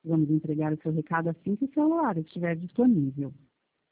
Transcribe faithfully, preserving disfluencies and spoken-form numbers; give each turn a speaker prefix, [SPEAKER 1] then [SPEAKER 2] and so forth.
[SPEAKER 1] Vamos entregar o seu recado assim que o celular estiver disponível.